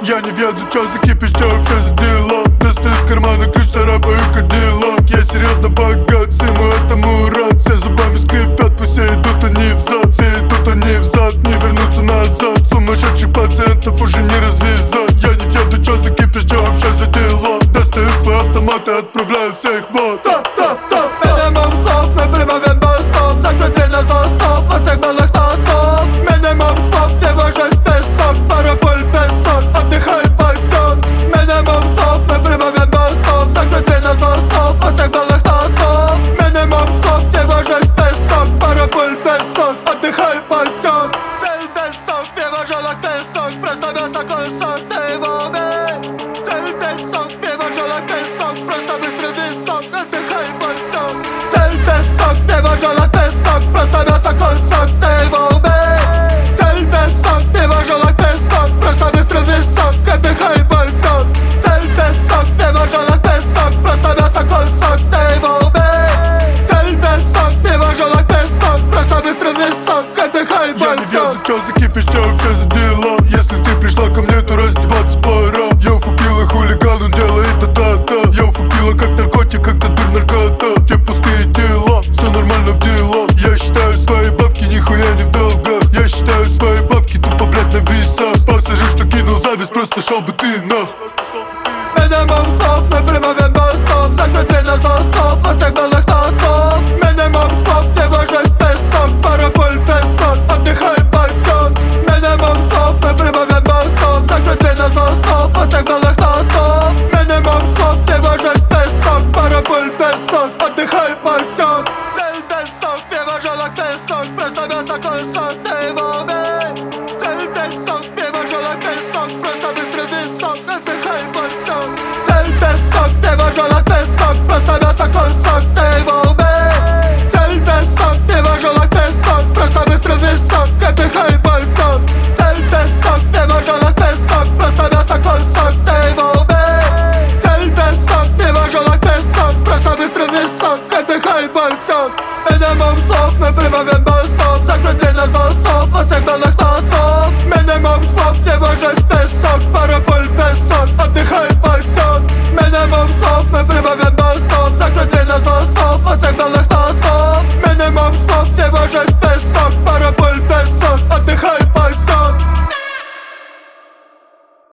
Я не веду, чё за кипиш, чё вообще за дела. Достаю из кармана ключ, царапаю кадиллак. Я серьезно богат, всему этому рад. Все зубами скрипят, пусть все идут они взад. Все идут они взад, не вернуться назад. Сумасшедших пациентов уже не развязать. Я не веду, чё за кипиш, чё вообще за дела. Достаю свой автомат и отправляю всех в ад. Minimum stop, my prymawiem bossów. Zakryty na zasób, pasek malach tasów. Minimum stop, nie możesz bez sok. Parapol bez sok, oddychaj pasjon. Minimum stop, my prymawiem bossów. Zakryty na zasób, pasek malach tasów. Minimum stop, nie możesz bez sok. Parapol bez sok, oddychaj pasjon. Cel bez sok, nie możesz bez sok. Prosta miasta konsertywowy. Cel bez sok, nie możesz bez sok. Prosta bystry wysok, oddychaj pasjon. Cel bez sok, nie możesz bez sok. Prosta miasta konsertywowy. Cel bez sok, nie możesz bez sok. Prosta bystry wysok, oddychaj pasjon. Cel bez sok, nie możesz bez sok. Prosta miasta konsertywowy. Cel bez sok, nie możesz bez sok. Prosta bystry wysok, oddychaj Я не pasjon. веду, чё за кипиш, чё вообще за дела. Если ты пришла ко мне, то раздеваться пора. Я уфукила хулиган, он делает та-та-та. Я уфукила как наркотик, когда дурь наркота. Те пустые дела, все нормально в делах. Я считаю свои бабки, нихуя не в долгах. Я считаю свои бабки, тупо, блядь, на весах. Пассажир, что кинул зависть, просто шел бы ты нах. Minimum stop, my prymawiem bossów. Zakryty na zasób, pasek malach tasów. Minimum stop, nie możesz bez sok. Parapol bez sok, oddychaj pasjon. Minimum stop, my prymawiem bossów. Zakryty na zasób, pasek malach tasów. Minimum stop, nie możesz bez sok. Parapol bez sok, oddychaj pasjon. Cel bez sok, nie możesz bez sok. Prosta miasta konsertywowy.